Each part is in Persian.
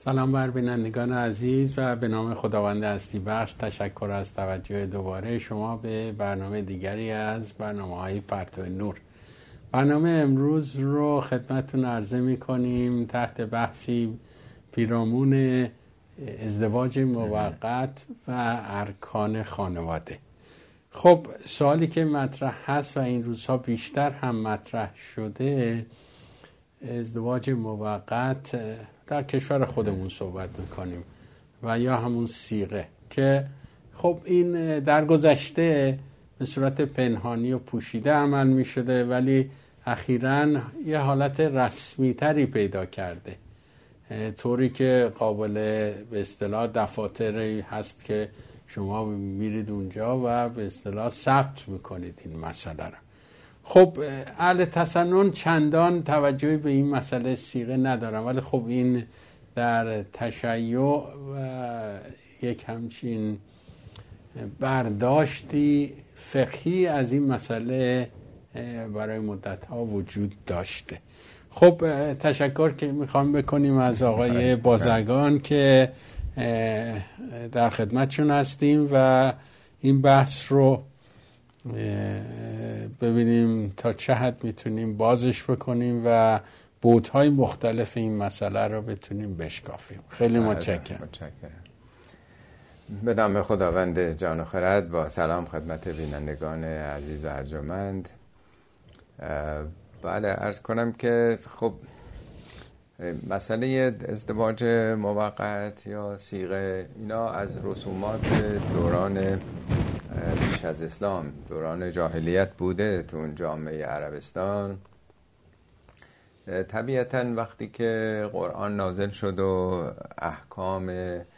سلام بر بینندگان عزیز و به نام خداوند هستی بخش تشکر از توجه دوباره شما به برنامه دیگری از برنامه‌های پرتو نور. برنامه امروز رو خدمتتون عرضه می‌کنیم تحت بحثی پیرامون ازدواج موقت و ارکان خانواده. خب سوالی که مطرح هست و این روزها بیشتر هم مطرح شده، ازدواج موقت در کشور خودمون صحبت میکنیم و یا همون صیغه که خب این در گذشته به صورت پنهانی و پوشیده عمل میشده، ولی اخیراً یه حالت رسمی تری پیدا کرده، طوری که قابل به اصطلاح دفاتری هست که شما میرید اونجا و به اصطلاح ثبت میکنید این مسئله رو. خب اهل تسنن چندان توجهی به این مسئله صیغه ندارم، ولی خب این در تشیع یک همچین برداشتی فقهی از این مسئله برای مدت‌ها وجود داشته. خب تشکر که میخوام بکنیم از آقای بازرگان که در خدمتشون هستیم و این بحث رو ببینیم تا چه حد میتونیم بازش بکنیم و بعدهای مختلف این مسئله رو بتونیم بشکافیم. خیلی متشکرم. به نام خداوند جان و خرد، با سلام خدمت بینندگان عزیز و ارجمند. بله، عرض کنم که خب مسئله ازدواج موقت یا صیغه اینا از رسومات دوران پیش از اسلام، دوران جاهلیت بوده تو اون جامعه عربستان. طبیعتاً وقتی که قرآن نازل شد و احکام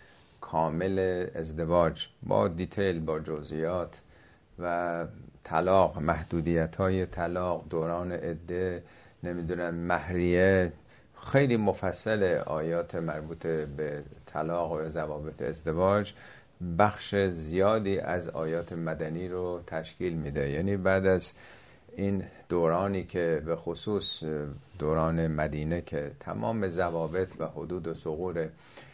کامل ازدواج با دیتیل، با جزئیات و طلاق، محدودیت‌های طلاق، دوران عده، نمیدونم مهریه، خیلی مفصل آیات مربوط به طلاق و ضوابط ازدواج بخش زیادی از آیات مدنی رو تشکیل میده. یعنی بعد از این دورانی که به خصوص دوران مدینه که تمام ضوابط و حدود و ثغور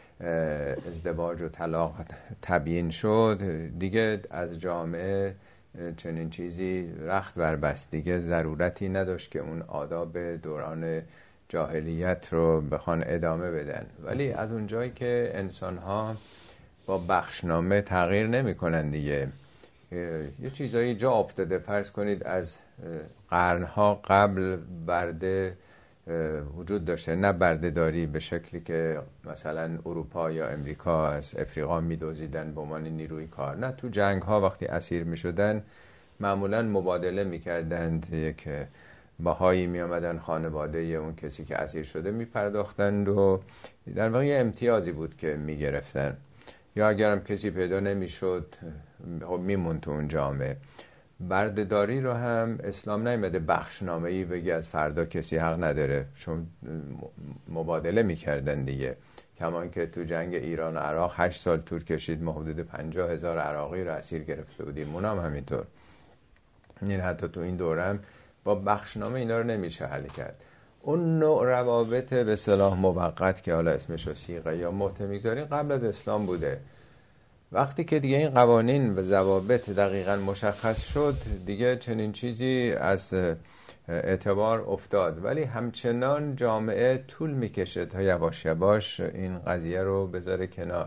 ازدواج و طلاق تبیین شد، دیگه از جامعه چنین چیزی رخت بربست، دیگه ضرورتی نداشت که اون آداب دوران جاهلیت رو بخوان ادامه بدن. ولی از اون جایی که انسان‌ها با بخشنامه تغییر نمی کنن دیگه، یه چیزایی جا افتاده. فرض کنید از قرنها قبل برده وجود داشته، نه برده داری به شکلی که مثلا اروپا یا امریکا از افریقا می دوزیدن به عنوان نیروی کار، نه، تو جنگ ها وقتی اسیر می شدن معمولا مبادله می کردند، یک باهایی می آمدن خانواده اون کسی که اسیر شده می پرداختند و در واقع امتیازی بود که می گرفتن، یا اگرم کسی پیدا نمی شد خب می موند تو اون جامعه. بردهداری رو هم اسلام نیامده بخشنامه‌ای بگی از فردا کسی حق نداره، چون مبادله میکردن دیگه. کمان که تو جنگ ایران و عراق 8 سال طول کشید، ما حدود 50,000 عراقی رو اسیر گرفته بودیم، اونم همینطور. این حتی تو این دورم با بخشنامه اینا رو نمیشه حل کرد. اون نوع روابط به اصطلاح موقت که حالا اسمش رو صیغه یا مهر میگذاریم قبل از اسلام بوده. وقتی که دیگه این قوانین و ضوابط دقیقاً مشخص شد، دیگه چنین چیزی از اعتبار افتاد، ولی همچنان جامعه طول میکشه تا یواش یواش این قضیه رو بذاره کنار.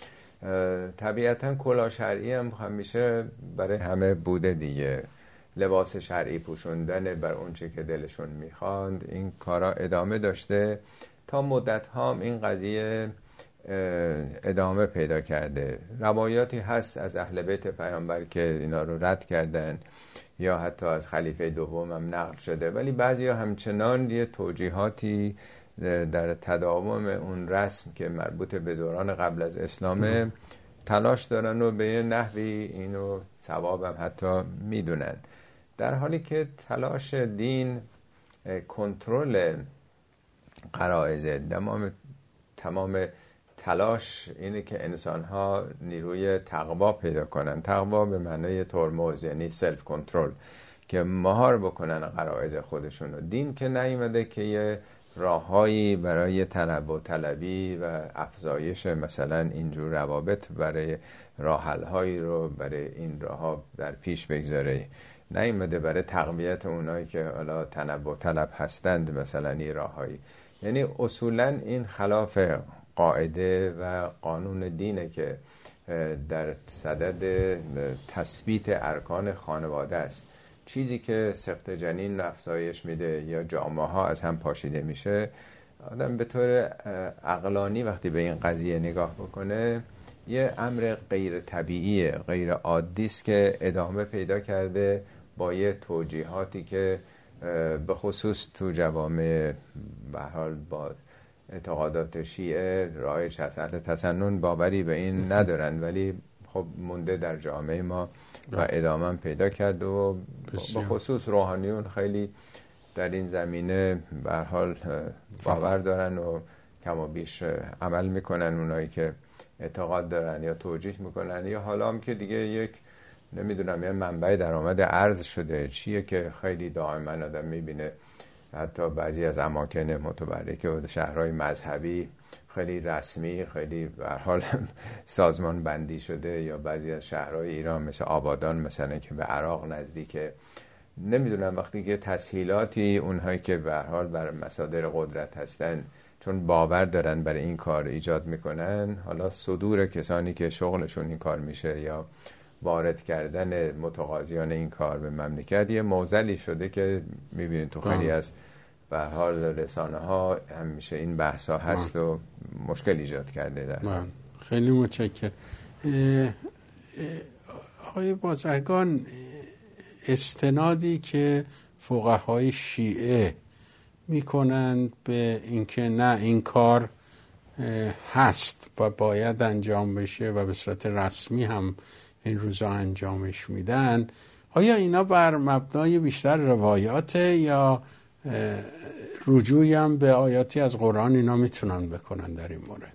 طبیعتاً کلاه شرعی هم همیشه برای همه بوده دیگه، لباس شرعی پوشوندن بر اون چه که دلشون میخواند، این کارا ادامه داشته تا مدت هم این قضیه ادامه پیدا کرده. روایاتی هست از اهل بیت پیامبر که اینا رو رد کردن، یا حتی از خلیفه دوم هم نقل شده، ولی بعضی ها همچنان یه توجیهاتی در تداوم اون رسم که مربوط به دوران قبل از اسلامه تلاش دارن و به یه نحوی اینو ثوابم حتی میدونن، در حالی که تلاش دین کنترل غرایز، تمام تلاش اینه که انسان‌ها نیروی تقوا پیدا کنن. تقوا به معنای ترمز، یعنی سلف کنترل، که مهار بکنن غرایز خودشون رو. دین که نیومده که یه راههایی برای تنوع طلبی و افزایش مثلا اینجور روابط، برای راه حل هایی رو برای این راه ها در پیش بگذاره، نیومده برای تقویت اونایی که حالا تنوع طلب هستند مثلا این راههایی. یعنی اصولا این خلاف قاعده و قانون دینه که در صدد تثبیت ارکان خانواده است. چیزی که سقط جنین افزایش میده یا جامعه ها از هم پاشیده میشه، آدم به طور عقلانی وقتی به این قضیه نگاه بکنه یه امر غیر طبیعیه، غیر عادی است که ادامه پیدا کرده با یه توجیهاتی که به خصوص تو جوامع به حال با اعتقادات شیعه رایج هست. اهل تسنن باوری به این ندارن ولی خب مونده در جامعه ما و ادامه پیدا کرد و به خصوص روحانیون خیلی در این زمینه به هر حال باور دارن و کم و بیش عمل میکنن، اونایی که اعتقاد دارن یا توجیه میکنن، یا حالا هم که دیگه یک نمیدونم یه منبع درآمد ارز شده چیه که خیلی دائما آدم میبینه حتی بعضی از اماکن متبرک و شهرهای مذهبی خیلی رسمی، خیلی به هر حال سازمان بندی شده، یا بعضی از شهرهای ایران مثل آبادان مثلا که به عراق نزدیکه، نمیدونم وقتی که تسهیلاتی اونهایی که به هر حال بر مصادر قدرت هستن چون باور دارن برای این کار ایجاد میکنن، حالا صدور کسانی که شغلشون این کار میشه یا وارد کردن متقاضیان این کار به مملکت یه معضلی شده که میبینید تو خیلی از به هر حال رسانه ها همیشه این بحثا هست و مشکل ایجاد کرده در خیلی متشکرم. آقای بازرگان، استنادی که فقهای شیعه میکنند به اینکه نه این کار هست و باید انجام بشه و به صورت رسمی هم این روزا انجامش میدن، آیا اینا بر مبنای بیشتر روایاته یا رجوعی هم به آیاتی از قرآن اینا میتونن بکنن در این مورد؟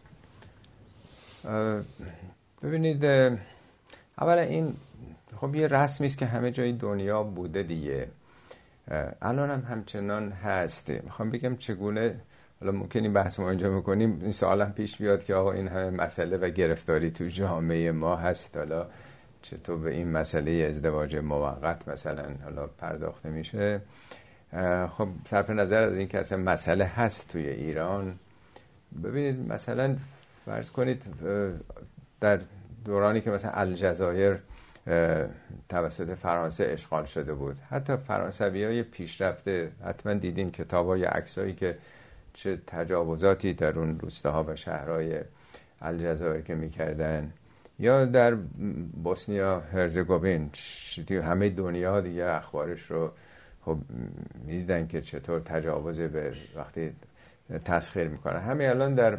ببینید، اولا این خب یه رسمی است که همه جای دنیا بوده دیگه، الان هم همچنان هسته. میخوام بگم چگونه، حالا ممکن این بحث ما اینجا میکنیم این سوال هم پیش بیاد که آقا این همه مسئله و گرفتاری تو جامعه ما هست، حالا چطور به این مسئله ازدواج موقت مثلا حالا پرداخته میشه؟ خب صرف نظر از این که اصلا مسئله هست توی ایران، ببینید مثلا فرض کنید در دورانی که مثلا الجزایر توسط فرانسه اشغال شده بود، حتی فرانسویای پیشرفته حتما دیدین کتابای عکسایی که چه تجاوزاتی در اون روستاها و شهرهای الجزایر که میکردن، یا در بوسنیا هرزگوین، همه دنیا دیگه اخبارش رو خب میدیدن که چطور تجاوز به وقتی تسخیر میکنن. همه الان در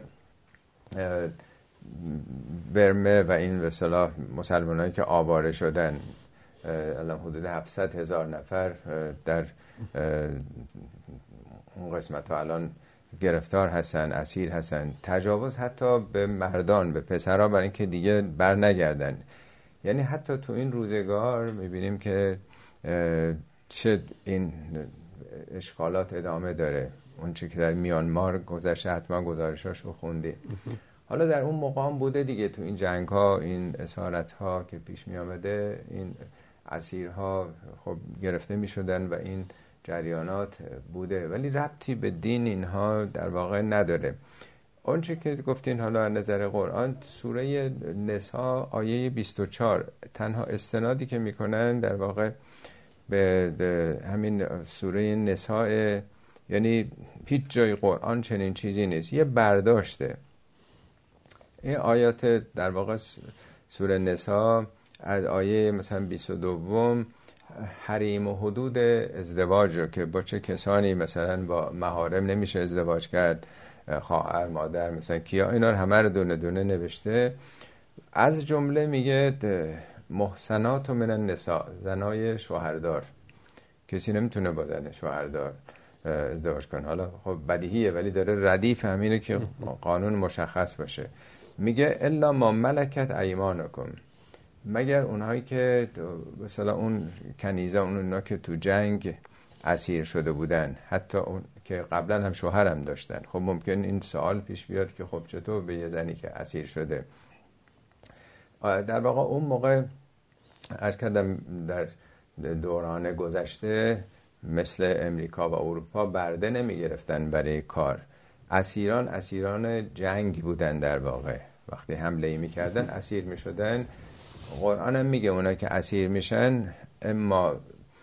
برمه و این به اصطلاح مسلمانایی که آواره شدن، الان حدود 700,000 نفر در اون قسمت ها الان گرفتار هستن، اسیر هستن. تجاوز حتی به مردان، به پسرها، برای اینکه دیگه بر نگردن. یعنی حتی تو این روزگار میبینیم که چه این اشکالات ادامه داره. اون چی که در میانمار گذشته حتما گزارشاشو خوندی. حالا در اون مقام بوده دیگه، تو این جنگ ها، این اسارت ها که پیش می آمده، این اسیرها خب گرفته می شدن و این جریانات بوده، ولی ربطی به دین اینها در واقع نداره. اون چی که گفتین حالا از نظر قرآن، سوره نساء آیه 24 تنها استنادی که میکنن در واقع به همین سوره نساء، یعنی هیچ جای قرآن چنین چیزی نیست، یه برداشته. این آیات در واقع سوره نساء از آیه مثلا 22 حریم و حدود ازدواج رو که با چه کسانی مثلا با محارم نمیشه ازدواج کرد، خواهر، مادر، مثلا کیا، اینا رو همه رو دونه دونه نوشته. از جمله میگه محسنات من النساء، زنای شوهردار، کسی نمیتونه با زن شوهردار ازدواج کنه. حالا خب بدیهیه ولی داره ردیف همینه که قانون مشخص باشه. میگه الا ما ملکت ایمانکم، مگر اونهایی که مثلا اون کنیزه، اونا که تو جنگ اسیر شده بودن، حتی اون که قبلا هم شوهرم داشتن. خب ممکن این سوال پیش بیاد که خب چطور به یه زنی که اسیر شده. در واقع اون موقع عرض کردم در دوران گذشته مثل امریکا و اروپا برده نمی گرفتن برای کار. اسیران جنگ بودن. در واقع وقتی حمله ای می کردن اسیر می شدن. قرآن هم میگه اونا که اسیر میشن اما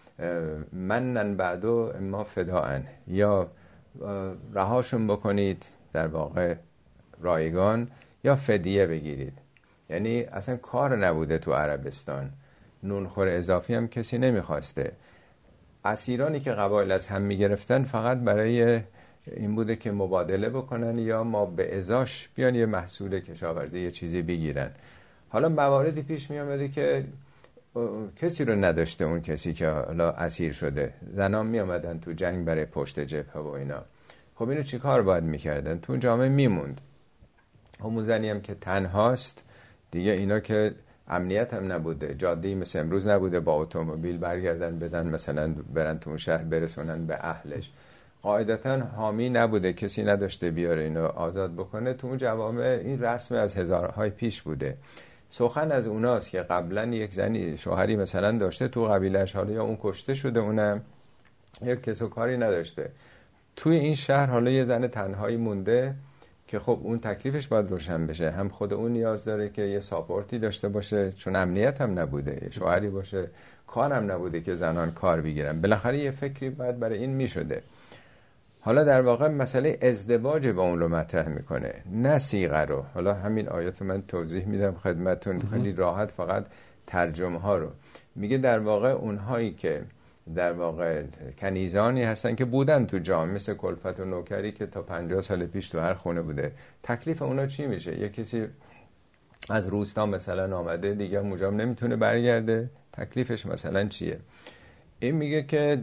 منن بعدو اما فداءن، یا رهاشون بکنید در واقع رایگان یا فدیه بگیرید. یعنی اصلا کار نبوده تو عربستان، نونخور اضافی هم کسی نمیخواسته. اسیرانی که قبایل از هم میگرفتن فقط برای این بوده که مبادله بکنن یا ما به ازاش بیان یه محصول کشاورزی یه چیزی بگیرن. حالا مواردی پیش می آمده که کسی رو نداشته اون کسی که حالا اسیر شده. زنان می آمدن تو جنگ برای پشت جبهه و اینا. خب اینو چی کار باید میکردن؟ تو جامعه میموند. همون زنی هم که تنهاست دیگه، اینا که امنیت هم نبوده، جاده‌ای مثل امروز نبوده با اتومبیل برگردن بدن مثلا برن تو اون شهر برسونن به اهلش. قاعدتا حامی نبوده، کسی نداشته بیاره اینو آزاد بکنه. تو اون جوامع این رسم از هزارهای پیش بوده. سخن از اوناست که قبلا یک زنی شوهری مثلا داشته تو قبیله‌اش، حالا یا اون کشته شده اونم یا کس و کاری نداشته، توی این شهر حالا یه زن تنهایی مونده که خب اون تکلیفش باید روشن بشه. هم خود اون نیاز داره که یه ساپورتی داشته باشه، چون امنیت هم نبوده، یه شوهری باشه، کارم نبوده که زنان کار بگیرن. بالاخره یه فکری باید برای این میشده. حالا در واقع مسئله ازدواج با اون رو مطرح میکنه، نه صیغه رو. حالا همین آیات من توضیح میدم خدمتون خیلی راحت، فقط ترجمه ها رو میگه. در واقع اونهایی که در واقع کنیزانی هستن که بودن تو جامعه، مثل کلفت و نوکری که تا 50 سال پیش تو هر خونه بوده، تکلیف اونا چی میشه؟ یه کسی از روستا مثلا آمده دیگه اونجا نمیتونه برگرده، تکلیفش مثلا چیه؟ این میگه که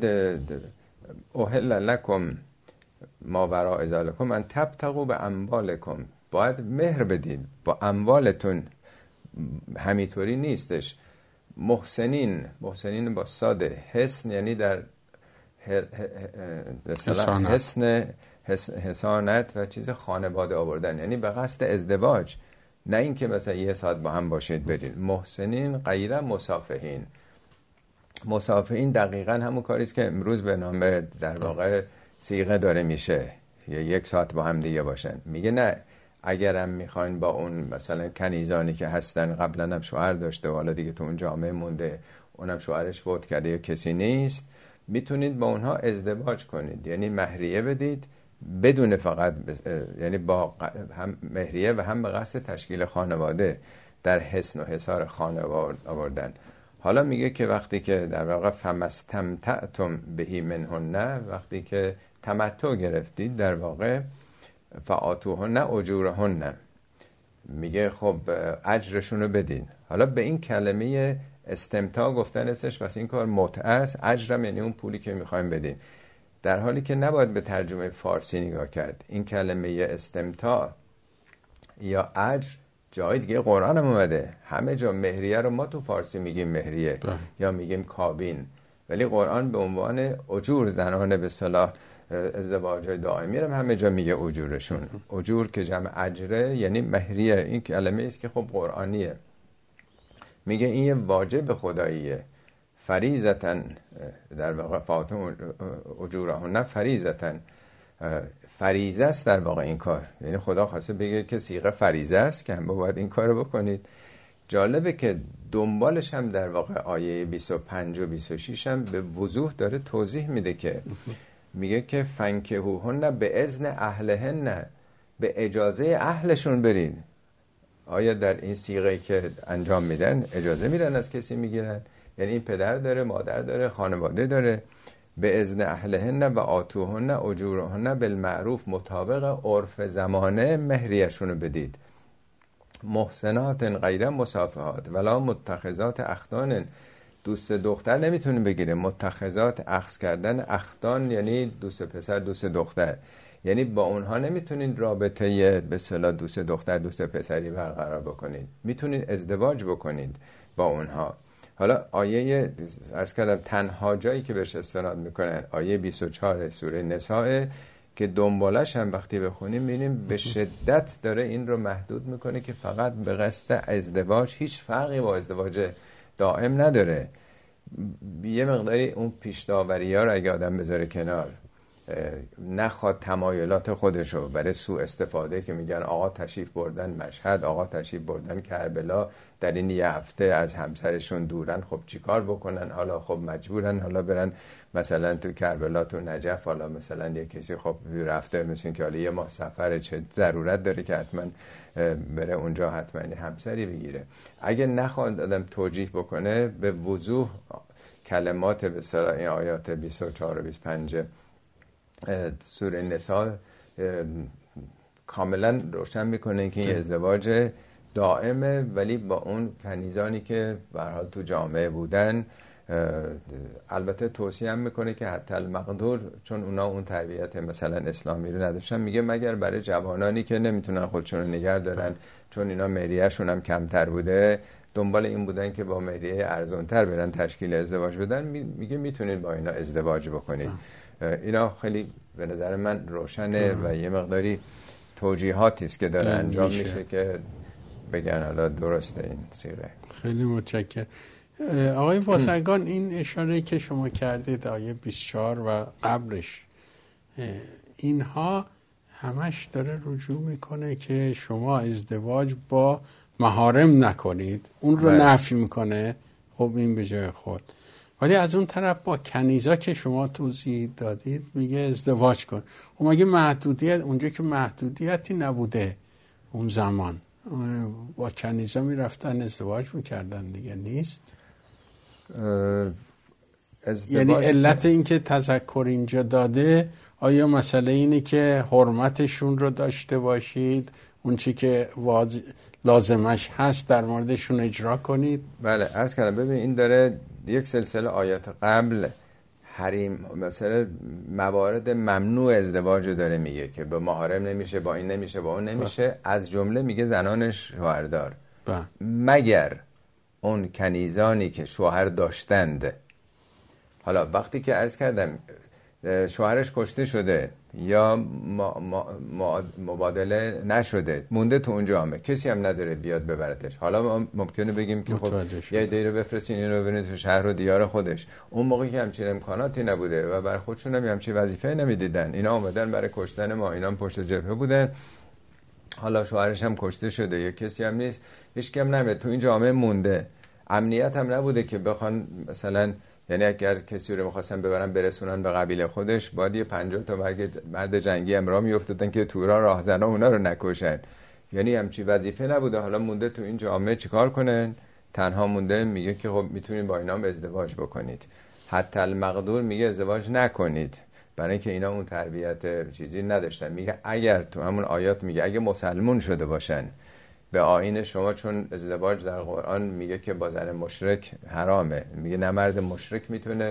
اوهل لکم ما وراء ذالکم من تبتغوا به اموالکم، باید مهر بدید با اموالتون. همینطوری نیستش. محسنین با ساده، حسن یعنی در حسانت و چیز خانواده آوردن، یعنی به قصد ازدواج، نه اینکه مثلا یه ساعت با هم باشید برید. محسنین غیر مسافحین. مسافحین دقیقاً همون کاریست که امروز به نام در واقع صیغه داره میشه، یا یک ساعت با هم دیگه باشن. میگه نه، اگرم میخواین با اون مثلا کنیزانی که هستن قبلا هم شوهر داشته و حالا دیگه تو اون جامعه مونده، اونم شوهرش فوت کرده یا کسی نیست، میتونید با اونها ازدواج کنید، یعنی مهریه بدید بدون فقط یعنی با هم مهریه و هم به قصد تشکیل خانواده، در حسن و حصار خانواده آوردن. حالا میگه که وقتی که در واقع فمستمتعتم بهی منهن، وقتی که تمتع گرفتید در واقع فآتوهن اجورهن، میگه خب اجرشون رو بدین. حالا به این کلمه استمتاع گفتنش پس این کار متعه است، اجرم یعنی اون پولی که میخوایم بدین، در حالی که نباید به ترجمه فارسی نگاه کرد. این کلمه استمتاع یا اجر جای دیگه قرآن هم اومده، همه جا مهریه رو ما تو فارسی میگیم مهریه یا میگیم کابین، ولی قرآن به عنوان اجور زنانه به اصطلاح ازدواج دائمی رو همه جا میگه اجورشون. اجور که جمع اجره یعنی مهریه. این کلمه است که خب قرآنیه. میگه این یه واجب خداییه، فریضتن در واقع فاتون اجورهن فریضتن، فریضه است در واقع این کار. یعنی خدا خواسته بگه که صیغه فریضه است که هم باید این کارو بکنید. جالبه که دنبالش هم در واقع آیه 25 و 26 هم به وضوح داره توضیح میده که میگه که فنکحوهن به اذن اهلهن، به اجازه اهلشون برید. آیا در این صیغه که انجام میدن اجازه میدن از کسی میگیرن؟ یعنی این پدر داره، مادر داره، خانواده داره. به اذن اهلهن و آتوهن اجورهن بالمعروف، مطابق عرف زمانه مهریشون رو بدید. محسنات غیر مسافحات ولا متخذات اخدان، دوست دختر نمیتونه بگیره. متخذات اخذ کردن، اخدان یعنی دوست پسر دوست دختر، یعنی با اونها نمیتونید رابطه به اصطلاح دوست دختر دوست پسری برقرار بکنید، میتونید ازدواج بکنید با اونها. حالا آیه عرض کردم تنها جایی که بهش استناد میکنن آیه 24 سوره نساء، که دنبالش هم وقتی بخونیم می‌بینیم به شدت داره این رو محدود میکنه که فقط به قصد ازدواج، هیچ فرقی با ازدواج دائم نداره. یه مقداری اون پیش داوری‌ها رو اگه آدم بذاره کنار، نخواد تمایلات خودشو برای سوء استفاده که میگن آقا تشریف بردن مشهد، آقا تشریف بردن کربلا، در این یه هفته از همسرشون دورن، خب چیکار بکنن حالا؟ خب مجبورن حالا برن مثلا تو کربلا، تو نجف، حالا مثلا یه کسی خب رفته مثلا که حالا یه ماه سفره، چه ضرورت داره که حتما بره اونجا حتما همسری بگیره؟ اگه نخواد آدم توجیه بکنه به وضوح کلمات به اصطلاح این آیات 24 و 25 سوره نساء کاملا روشن میکنه که این ازدواج دائمه، ولی با اون کنیزانی که به هر حال تو جامعه بودن. البته توصیه هم میکنه که حتی المقدور، چون اونا اون تربیت مثلا اسلامی رو نداشتن، میگه مگر برای جوانانی که نمیتونن خودشون رو نگه دارن، چون اینا مهریه‌شون هم کمتر بوده، دنبال این بودن که با مهریه ارزانتر برن تشکیل ازدواج بدن، میگه میتونید با اینا ازدواج بکنید. اینا خیلی به نظر من روشنه و یه مقداری توجیهاتی است که داره انجام میشه که بگن حالا درسته این صیغه. خیلی متشکرم. آقای بازرگان، این اشاره که شما کردید آیه 24 و قبلش، اینها همش داره رجوع میکنه که شما ازدواج با محارم نکنید، اون رو نفی میکنه. خب این به جای خود، ولی از اون طرف با کنیزا که شما توضیح دادید میگه ازدواج کن. و مگه محدودیت اونجا که محدودیتی نبوده اون زمان با کنیزا میرفتن ازدواج میکردن دیگه، نیست؟ یعنی علت این که تذکر اینجا داده آیا مسئله اینه که حرمتشون رو داشته باشید، اون چی که لازمش هست در موردشون اجرا کنید؟ بله، عرض کردم ببین این داره یک سلسله آیات قبل حریم، مثلا موارد ممنوع ازدواج داره میگه که با محارم نمیشه، با این نمیشه، با اون نمیشه. از جمله میگه زنان شوهردار، مگر اون کنیزانی که شوهر داشتند. حالا وقتی که عرض کردم شوهرش کشته شده یا مبادله نشده، مونده تو اون جامعه، کسی هم نداره بیاد ببرتش، حالا ما ممکنه بگیم که خب یه عده‌ای رو بفرستین اینو ببرید تو شهر و دیار خودش. اون موقعی که همچین امکاناتی نبوده و بر خودشون هم همچین وظیفه نمیدیدن، اینا اومدن برای کشتن ما، اینا هم پشت جبهه بودن، حالا شوهرش هم کشته شده یا کسی هم نیست، هیچ کی هم نمیاد تو این جامعه مونده، امنیت هم نبوده که بخوان مثلا، یعنی اگر کسی رو می‌خواستن ببرن برسونن به قبیله خودش، باید یه 50 تا مرد جنگی امرا میافتادن که تورا راهزنا اونا رو نکشن، یعنی همچی وظیفه نبوده. حالا مونده تو این جامعه چیکار کنن؟ تنها مونده، میگه که خب میتونید با اینا هم ازدواج بکنید. حتی المقدور میگه ازدواج نکنید، برای اینکه اینا اون تربیت چیزی نداشتن. میگه اگر تو همون آیات میگه اگه مسلمون شده باشن به آیین شما، چون ازدواج در قرآن میگه که با زن مشرک حرامه، میگه نه مرد مشرک میتونه،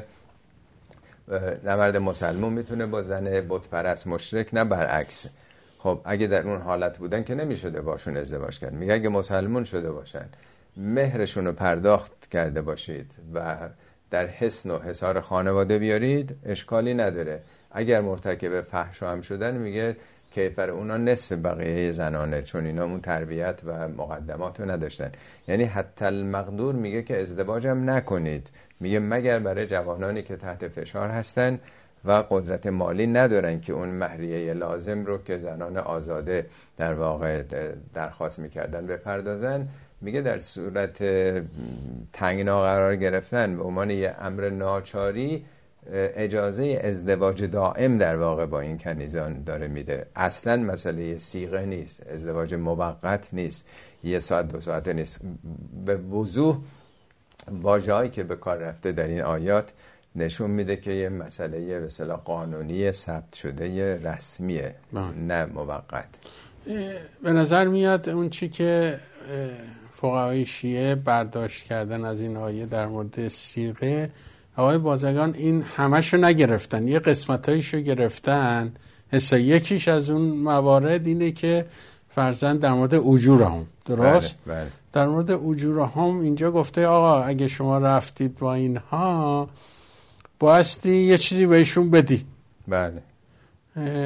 نه مرد مسلمون میتونه با زن بت پرست مشرک، نه برعکس. خب اگه در اون حالت بودن که نمیشده باشون ازدواج کرد. میگه اگه مسلمون شده باشن، مهرشون رو پرداخت کرده باشید و در حسن و حصار خانواده بیارید، اشکالی نداره. اگر مرتکب فحشا هم شدن، میگه کیفر اونا نصف بقیه زنانه، چون اینا اون تربیت و مقدمات رو نداشتن. یعنی حتی المقدور میگه که ازدواج هم نکنید، میگه مگر برای جوانانی که تحت فشار هستن و قدرت مالی ندارن که اون مهریه لازم رو که زنان آزاده در واقع درخواست میکردن بپردازن. میگه در صورت تنگنا قرار گرفتن به عنوان یه امر ناچاری اجازه ازدواج دائم در واقع با این کنیزان داره میده. اصلا مسئله صیغه نیست، ازدواج موقت نیست، یه ساعت دو ساعته نیست. به وضوح واژه‌هایی که به کار رفته در این آیات نشون میده که یه مسئله به اصطلاح قانونی ثبت شده، یه رسمیه، نه موقت. به نظر میاد اون چی که فقهای شیعه برداشت کردن از این آیه در مورد صیغه، آقای بازرگان این همشو نگرفتن، یه قسمتایشو گرفتن. حسا یکیش از اون موارد اینه که فرزند در مورد اجورهم، درست؟ بله، بله. در مورد اجورهم اینجا گفته آقا اگه شما رفتید با اینها بایستی یه چیزی بهشون بدی. بله.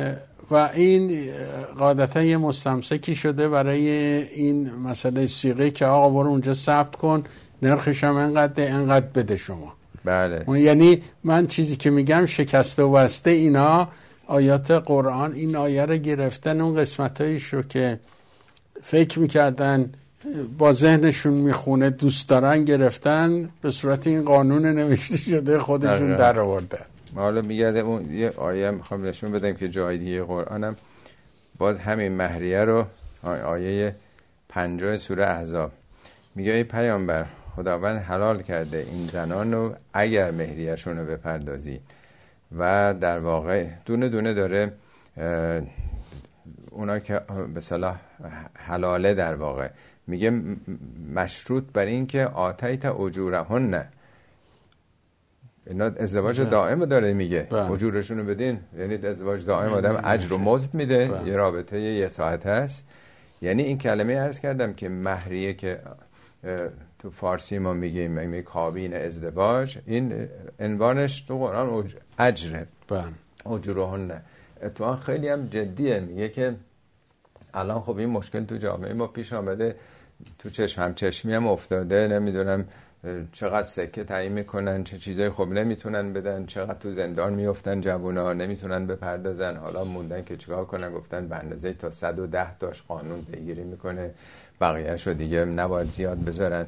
و این قاعدتا یه مستمسکی شده برای این مسئله صیغه که آقا برو اونجا ثبت کن، نرخش هم انقدر بده شما. بله. یعنی من چیزی که میگم شکسته و بسته اینا آیات قرآن این آیه رو گرفتن، اون قسمتایش رو که فکر میکردن با ذهنشون میخونه دوست دارن گرفتن، به صورت این قانون نوشته شده خودشون در آورده. حالا میگرده اون یه آیه میخوام نشون بدم که جای دیگه قرآنم باز همین مهریه رو، آیه 50 سوره احزاب میگه ای پیامبر خداوند حلال کرده این زنان رو اگر مهریه‌شون رو بپردازی، و در واقع دونه دونه داره اونا که به صلاح حلاله در واقع میگه مشروط بر این که آتیت اجورهن نه، اینا ازدواج دائم داره میگه اجورشون رو بدین، یعنی ازدواج دائم آدم اجر و مزد میده، یه رابطه یه ساعت هست. یعنی این کلمه عرض کردم که مهریه که تو فارسی ما میگیم کابین ازدواج، این عنوانش تو قرآن اجره، اجورهن نه. اتفاقا خیلی هم جدیه، میگه که الان خب این مشکل تو جامعه ما پیش آمده، تو همچشمی هم افتاده، نمیدونم چقدر سکه تعیین میکنن، چه چیزای خب نمیتونن بدن، چقدر تو زندان میافتن جوونا نمیتونن بپردازن، حالا موندن که چیکار کنن، گفتن به اندازه تا 110 تاش قانون پیگیری میکنه، بقیه‌شو دیگه نباید زیاد بذارن.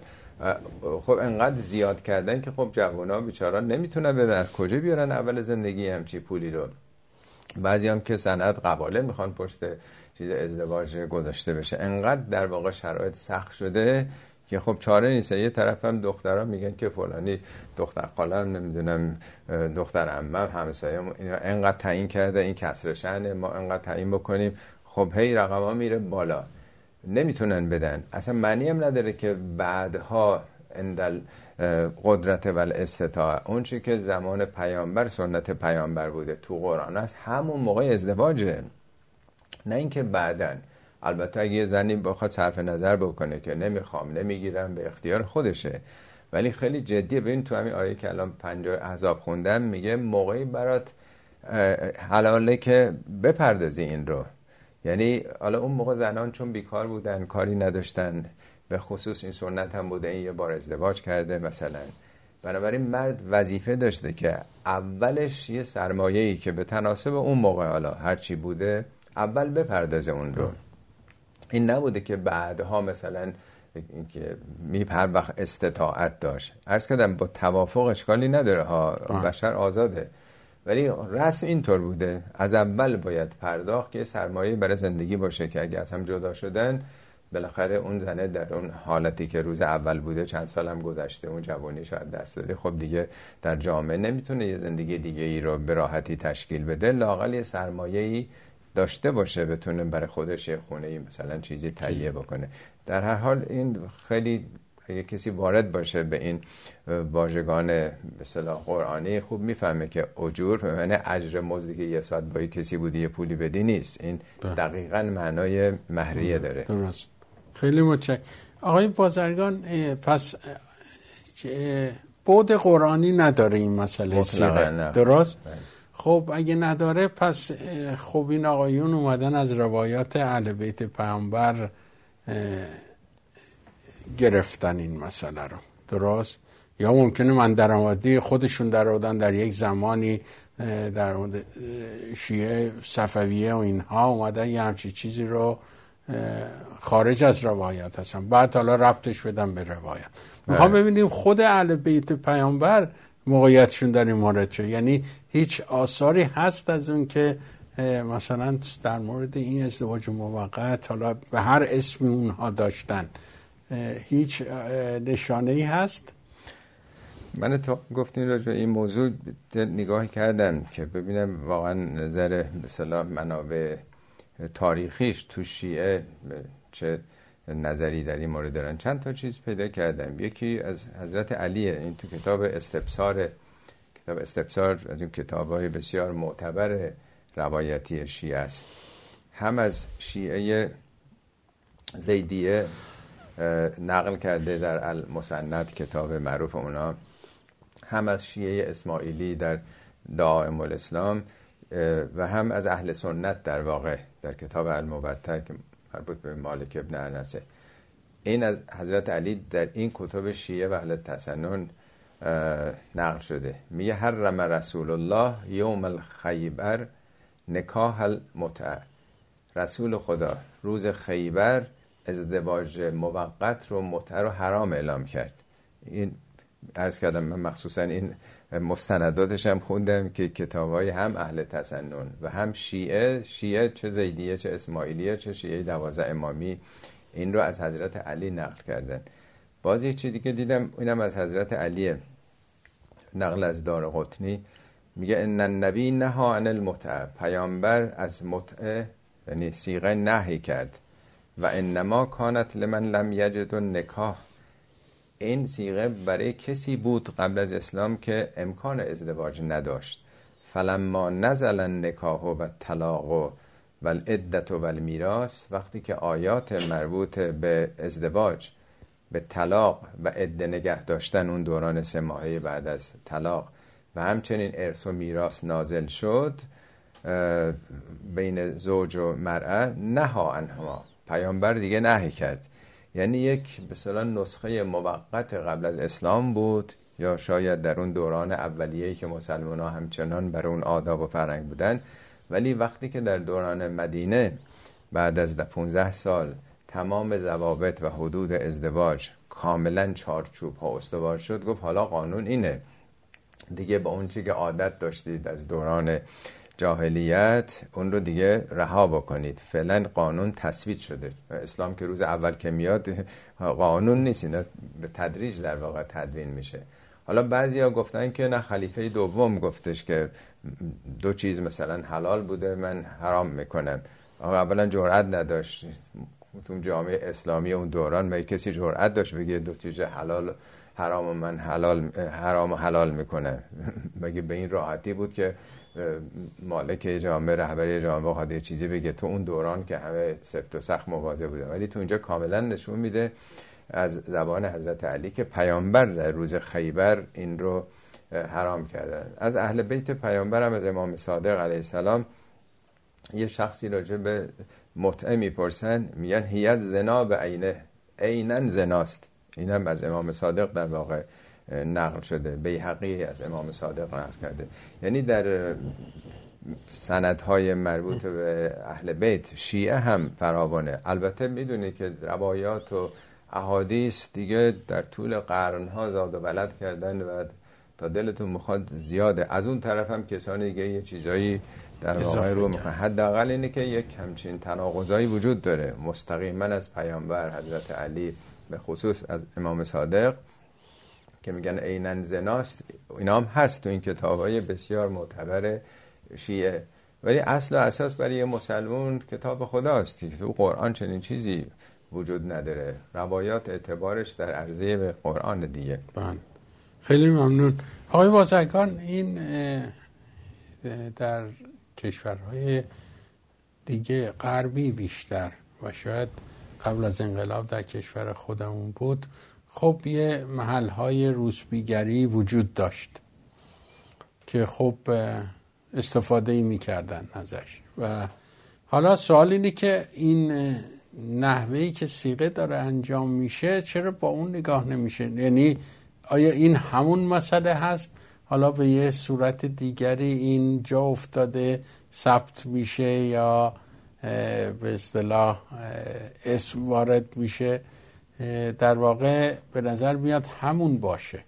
خب انقدر زیاد کردن که خب جوونا بیچارا نمیتونن بدن، از کجا بیارن اول زندگی همچی پولی رو؟ بعضی هم که سند قباله میخوان پشت چیز ازدواج گذاشته بشه. انقدر در واقع شرایط سخت شده که خب چاره نیست. یه طرف هم دخترها میگن که فلانی دختر خالم، نمیدونم دختر عمم، همسایه‌مون اینا انقدر تعیین کرده، این کسر شأن ما انقدر تعیین بکنیم. خب هی رقما میره بالا، نمیتونن بدن. اصلا معنی هم نداره که بعدها اندل قدرت و استطاعه، اون چی که زمان پیامبر سنت پیامبر بوده تو قرآن است، همون موقع ازدواجه، نه اینکه بعدن. البته اگه یه زنی بخواد صرف نظر بکنه که نمیخوام نمیگیرم، به اختیار خودشه، ولی خیلی جدیه. ببین تو همین آیه که الان 50 احزاب خوندم میگه موقعی برات حلاله که بپردازی این رو. یعنی حالا اون موقع زنان چون بیکار بودن، کاری نداشتن، به خصوص این سنت هم بوده این یه بار ازدواج کرده مثلا، بنابراین مرد وظیفه داشته که اولش یه سرمایه‌ای که به تناسب اون موقع حالا هرچی بوده اول بپردازه اون رو. این نبوده که بعدها مثلا اینکه هر وقت استطاعت داشت. عرض کردم با توافق اشکالی نداره ها، بشر آزاده، ولی رسم اینطور بوده از اول باید پرداخت که سرمایه برای زندگی باشه که اگه از هم جدا شدن بالاخره اون زنه در اون حالتی که روز اول بوده چند سال هم گذشته، اون جوانی شاید دست داده، خب دیگه در جامعه نمیتونه یه زندگی دیگه ای رو به راحتی تشکیل بده، لااقل یه سرمایه‌ای داشته باشه بتونه برای خودش یه خونه‌ای مثلا چیزی تهیه بکنه. در هر حال این خیلی اگه کسی وارد باشه به این واژگان به اصطلاح قرآنی خوب میفهمه که اجور یعنی اجر مزدی که یه ساعت با کسی بودی یه پولی بدی نیست. این دقیقاً معنای مهریه داره. درست. خیلی متشکرم آقای بازرگان. پس بعد قرآنی نداره این مسئله صیغه، درست؟ خب اگه نداره پس خب این آقایون اومدن از روایات اهل بیت پیامبر گرفتن این مسئله رو، درست؟ یا ممکنه من درآمدی خودشون درآوردن در یک زمانی در شیعه صفویه و اینها اومدن یه همچی چیزی رو خارج از روایات هستن، بعد حالا ربطش بدن به روایت. میخوام ببینیم خود اهل بیت پیامبر موقعیتشون در این مورد چه، یعنی هیچ آثاری هست از اون که مثلا در مورد این ازدواج موقت حالا به هر اسمی اونها داشتن هیچ نشانه‌ای هست؟ من تا گفتین راجع به این موضوع نگاهی کردم که ببینم واقعا نظر به اصطلاح منابع تاریخیش تو شیعه چه نظری در این مورد دارن. چند تا چیز پیدا کردم. یکی از حضرت علیه، این تو کتاب استبصار از این کتاب‌های بسیار معتبر روایتی شیعه است. هم از شیعه زیدیه نقل کرده در المسند کتاب معروف اونا، هم از شیعه اسماعیلی در دعائم الاسلام و هم از اهل سنت در واقع در کتاب المبتر که مربوط به مالک ابن انسه. این از حضرت علی در این کتب شیعه و اهل تسنن نقل شده. میگه حرم رسول الله یوم الخیبر نکاح المتعه. رسول خدا روز خیبر ازدواج موقت رو متعه رو حرام اعلام کرد. این عرض کردم من مخصوصا این مستنداتش هم خوندم که کتابای هم اهل تسنن و هم شیعه چه زیدیه چه اسماعیلیه چه شیعه 12 امامی این رو از حضرت علی نقل کردن. باز یه چیز دیگه دیدم، اینم از حضرت علیه، نقل از دارقطنی، میگه ان النبی نهی عن المتعه. پیامبر از متعه یعنی صیغه نهی کرد. و انما کانت لمن لم یجد النکاح. این صیغه برای کسی بود قبل از اسلام که امکان ازدواج نداشت. فلما نزل النکاح و الطلاق و العدة و المیراث، وقتی که آیات مربوط به ازدواج، به طلاق و عده نگه داشتن اون دوران 3 ماهه بعد از طلاق و همچنین ارث و میراث نازل شد بین زوج و مرأه، نهی عنهما. پیامبر دیگه نهی کرد. یعنی یک به اصطلاح نسخه موقت قبل از اسلام بود، یا شاید در اون دوران اولیه‌ای که مسلمان‌ها همچنان بر اون آداب و فرهنگ بودن، ولی وقتی که در دوران مدینه بعد از 15 سال تمام ضوابط و حدود ازدواج کاملا چارچوب ها استوار شد، گفت حالا قانون اینه دیگه، با اون چی که عادت داشتید از دوران جاهلیت اون رو دیگه رها بکنید. فعلا قانون تثبیت شده. اسلام که روز اول که میاد قانون نیست، اینا به تدریج در واقع تدوین میشه. حالا بعضیا گفتن که نه، خلیفه دوم گفتش که 2 چیز مثلا حلال بوده من حرام میکنم. اولا جرئت نداشت تو جامعه اسلامی اون دوران، ما کسی جرئت داشت بگه 2 چیز حلال حرام و من حرام و حلال میکنم؟ بگه به این راحتی بود که مالک جامعه، رهبری جامعه بخواد یه چیزی بگه تو اون دوران که همه سفت و سخت مواظب بودن. ولی تو اینجا کاملا نشون میده از زبان حضرت علی که پیامبر در روز خیبر این رو حرام کردن. از اهل بیت پیامبر هم از امام صادق علیه السلام یه شخصی راجع به متعه میپرسن، میگن هی زنا به عینه، عیناً زناست. اینم از امام صادق در واقع نقل شده. بیهقی از امام صادق نقل کرده. یعنی در سندهای مربوط به اهل بیت شیعه هم فراوانه. البته میدونی که روایات و احادیث دیگه در طول قرنها زاد و ولد کردن و تا دلتون میخواد زیاده. از اون طرف هم کسانی دیگه یه چیزایی در واقع رو میکنن. حداقل اینه که یک همچین تناقضایی وجود داره مستقیما از پیامبر حضرت علی، به خصوص از امام صادق که میگن عیناً زناست. اینا هم هست تو این کتابای بسیار معتبر شیعه، ولی اصل و اساس برای یه مسلمون کتاب خداست که تو قرآن چنین چیزی وجود نداره. روایات اعتبارش در عرضه به قرآن دیگه. خیلی ممنون آقای بازرگان. این در کشورهای دیگه غربی بیشتر و شاید قبل از انقلاب در کشور خودمون بود، خب یه محلهای روسبیگری وجود داشت که خب استفاده میکردن ازش. و حالا سوال اینه که این نحوهی که صیغه داره انجام میشه چرا با اون نگاه نمیشه؟ یعنی آیا این همون مسئله هست، حالا به یه صورت دیگری این جا افتاده ثبت میشه یا به اصطلاح اسم وارد میشه؟ در واقع به نظر میاد همون باشه.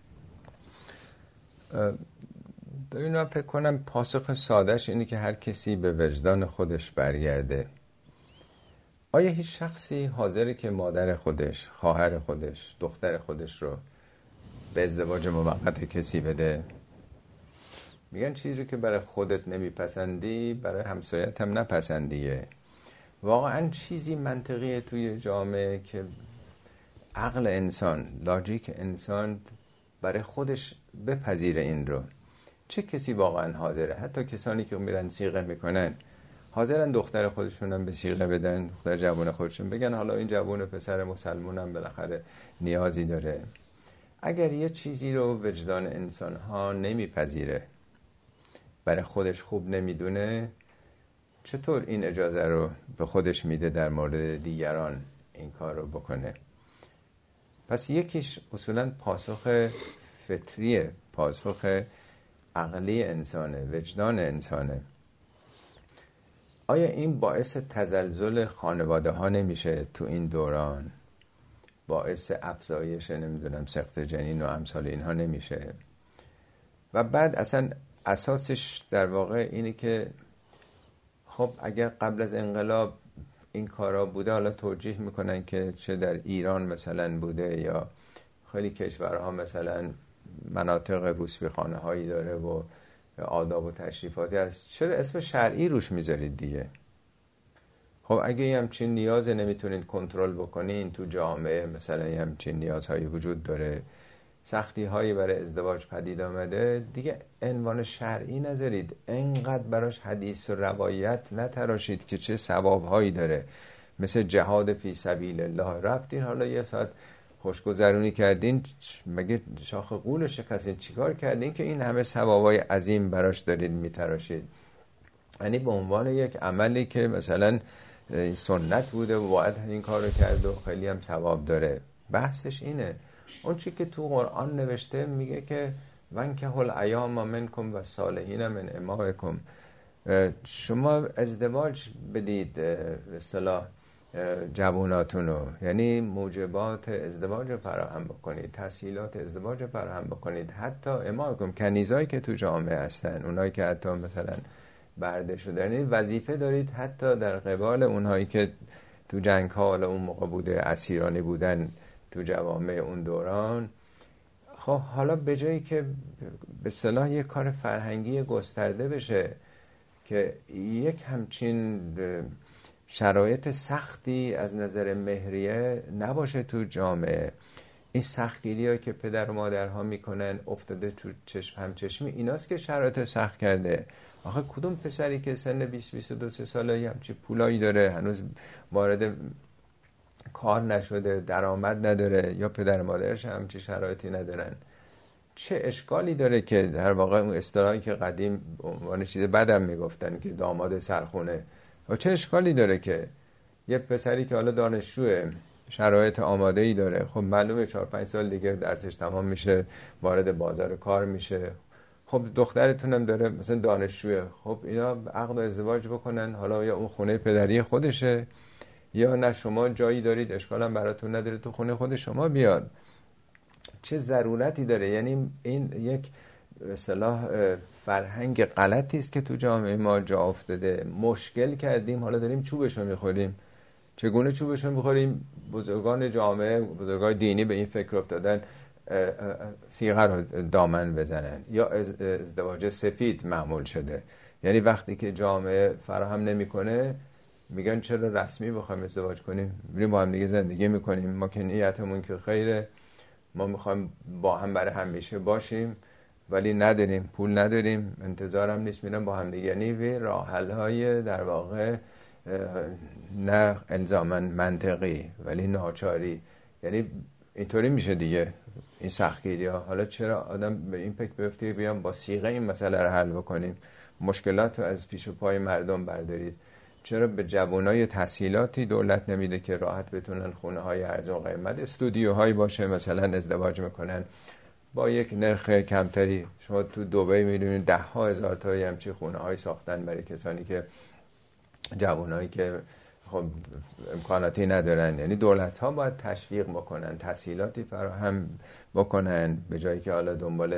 ببین من فکر کنم پاسخ سادهش اینه که هر کسی به وجدان خودش برگرده. آیا هیچ شخصی حاضره که مادر خودش، خواهر خودش، دختر خودش رو به ازدواج موقت کسی بده؟ میگن چیزی که برای خودت نمیپسندی برای همسایت هم نپسندیه. واقعا چیزی منطقیه توی جامعه که عقل انسان، لاجیک انسان برای خودش بپذیره این رو؟ چه کسی واقعا حاضره؟ حتی کسانی که میرن صیغه میکنن حاضرن دختر خودشونم به صیغه بدن، دختر جوان خودشون بگن حالا این جوان پسر مسلمونم بالاخره نیازی داره. اگر یه چیزی رو وجدان انسان ها نمیپذیره، برای خودش خوب نمیدونه، چطور این اجازه رو به خودش میده در مورد دیگران این کار رو بکنه؟ پس یکیش اصولا پاسخ فطریه، پاسخ عقلی انسانه، وجدان انسانه. آیا این باعث تزلزل خانواده ها نمیشه تو این دوران؟ باعث افزایش نمیدونم سقط جنین و امثال اینها نمیشه؟ و بعد اصلا اساسش در واقع اینه که خب اگر قبل از انقلاب این کارا بوده، حالا توجیه میکنن که چه در ایران مثلا بوده یا خیلی کشورها مثلا مناطق روسپیخانه هایی داره و آداب و تشریفاتی هست، چرا اسم شرعی روش میذارید دیگه؟ خب اگه یه همچین نیاز نمیتونید کنترل بکنین تو جامعه، مثلا یه همچین نیازهایی وجود داره، سختی هایی برای ازدواج پدید آمده، دیگه عنوان شرعی نذارید، انقدر براش حدیث و روایت نتراشید که چه ثواب هایی داره، مثل جهاد فی سبیل الله. رفتین حالا یه ساعت خوشگذرونی کردین، مگه شاخ قول شکستین؟ چیکار کردین که این همه ثوابای عظیم براش دارید میتراشید؟ یعنی به عنوان یک عملی که مثلا سنت بوده و باید این کارو کرد و خیلی هم ثواب داره. بحثش اینه، اون چی که تو قرآن نوشته میگه که وانکحوا الایام منکم و صالحین من امائکم، شما ازدواج بدید به اصطلاح جواناتونو، یعنی موجبات ازدواج رو فراهم بکنید، تسهیلات ازدواج رو فراهم بکنید، حتی امائکم، کنیزایی که تو جامعه هستن، اونایی که حتی مثلا برده شدن، یعنی وظیفه دارید حتی در قبال اونهایی که تو جنگ ها حالا اون موقع بوده، اسیرانی بودن تو جوامع اون دوران. خب حالا به جایی که به اصطلاح یک کار فرهنگی گسترده بشه که یک همچین شرایط سختی از نظر مهریه نباشه تو جامعه، این سختگیری هایی که پدر و مادرها میکنن افتاده تو چشم همچشمی، ایناست که شرایط سخت کرده. آخه کدوم پسری که سن 20-22 ساله همچی پولایی داره، هنوز وارد کار نشده، درآمد نداره، یا پدر و مادرش همچی شرایطی ندارن، چه اشکالی داره که در واقع اون اصطلاحی که قدیم عنوان چیز بدم میگفتن که داماد سرخونه، و چه اشکالی داره که یه پسری که حالا دانشجوه، شرایط آماده‌ای داره، خب معلومه 4-5 سال دیگه درسش تمام میشه، وارد بازار کار میشه، خب دخترتونم داره مثلا دانشجوه، خب اینا عقد و ازدواج بکنن، حالا یا اون خونه پدری خودشه یا نه شما جایی دارید اشکال هم براتون نداره تو خونه خود شما بیاد. چه ضرورتی داره؟ یعنی این یک اصطلاح فرهنگ غلطی است که تو جامعه ما جا افتاده، مشکل کردیم، حالا داریم چوبشو میخوریم. چگونه چوبشو میخوریم؟ بزرگان جامعه، بزرگان دینی به این فکر افتادن صیغه رو دامن بزنن، یا ازدواج سفید معمول شده، یعنی وقتی که جامعه فراهم نمیکنه میگن چرا رسمی بخوایم ازدواج کنیم، بریم با هم دیگه زندگی میکنیم، ما که نیتمون که خیره، ما میخوایم با هم برای همیشه باشیم ولی نداریم، پول نداریم، انتظارم نیست، میرم با هم دیگه. یعنی راه حل های در واقع نه الزاما منطقی ولی ناچاری، یعنی اینطوری میشه دیگه این سختگیری ها. حالا چرا آدم به این فکر بیفته بیام با صیغه این مسئله رو حل بکنیم، مشکلات رو از پیش و پای مردم بردارید؟ چرا به جوانای تسهیلاتی دولت نمیده که راحت بتونن خونه های ارزان قیمت، استودیوهایی باشه مثلا ازدواج میکنن با یک نرخ کمتری؟ شما تو دبی میدونید 10,000 تا همچین خونه های ساختن برای کسانی که جوانایی که خب امکاناتی ندارن. یعنی دولت ها باید تشویق بکنن، تسهیلاتی فراهم بکنن، به جایی که حالا دنبال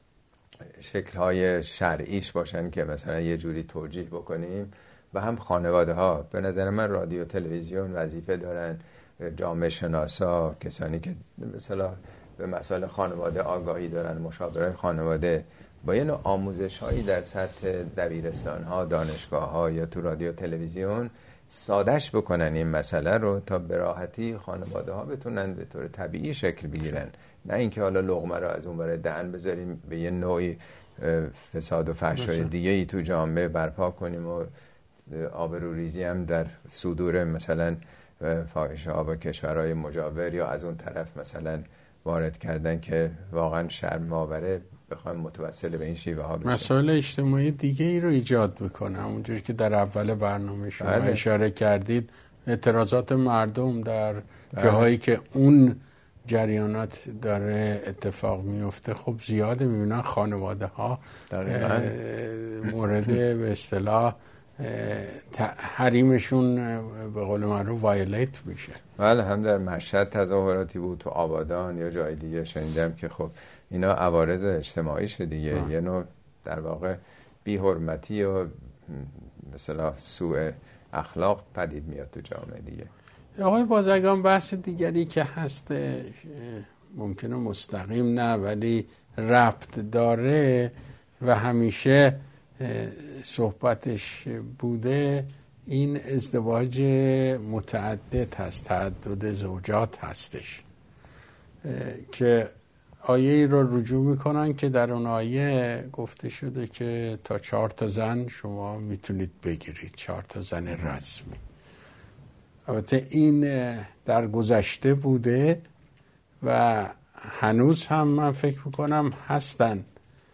شکل های شرعیش باشن که مثلا یه جوری توجیه بکنیم. و هم خانواده ها به نظر من رادیو تلویزیون وظیفه دارن، جامعه شناسا، کسانی که مثلا به مسائل خانواده آگاهی دارن، مشاورای خانواده، با یه نوع آموزش هایی در سطح دبیرستان ها، دانشگاه ها یا تو رادیو تلویزیون سادش بکنن این مسئله رو، تا به راحتی خانواده ها بتونن به طور طبیعی شکل بگیرن، نه اینکه حالا لقمه رو از اون برای دهن بذاریم به یه نوعی فساد و فحشای دیگه ای تو جامعه برپا کنیم و آبروریزی هم در صدور مثلا فاحشه ها با کشورهای مجاور یا از اون طرف مثلا وارد کردن که واقعا شرم آوره. بخوایم متوسل به این شیوه ها بشیم. مسائل اجتماعی دیگه ای رو ایجاد میکنه، اونجوری که در اول برنامه شما اشاره کردید، اعتراضات مردم در جاهایی که اون جریانات داره اتفاق میفته خب زیاده، میبینن خانواده ها مورد به اصطلاح حریمشون به قول معروف وایلیت میشه. بله، هم در مشهد تظاهراتی بود، تو آبادان یا جای دیگه شنیدم که خب اینا عوارض اجتماعیشه دیگه. یه نوع در واقع بی‌حرمتی و مثلا سوء اخلاق پدید میاد تو جامعه دیگه. آقای بازرگان، بحث دیگری که هست ممکنه مستقیم نه ولی ربط داره و همیشه صحبتش بوده، این ازدواج متعدد هست، تعدد زوجات هستش که آیه ای رو رجوع میکنن که در اون آیه گفته شده که تا 4 زن شما میتونید بگیرید، 4 زن رسمی. البته این در گذشته بوده و هنوز هم من فکر میکنم هستن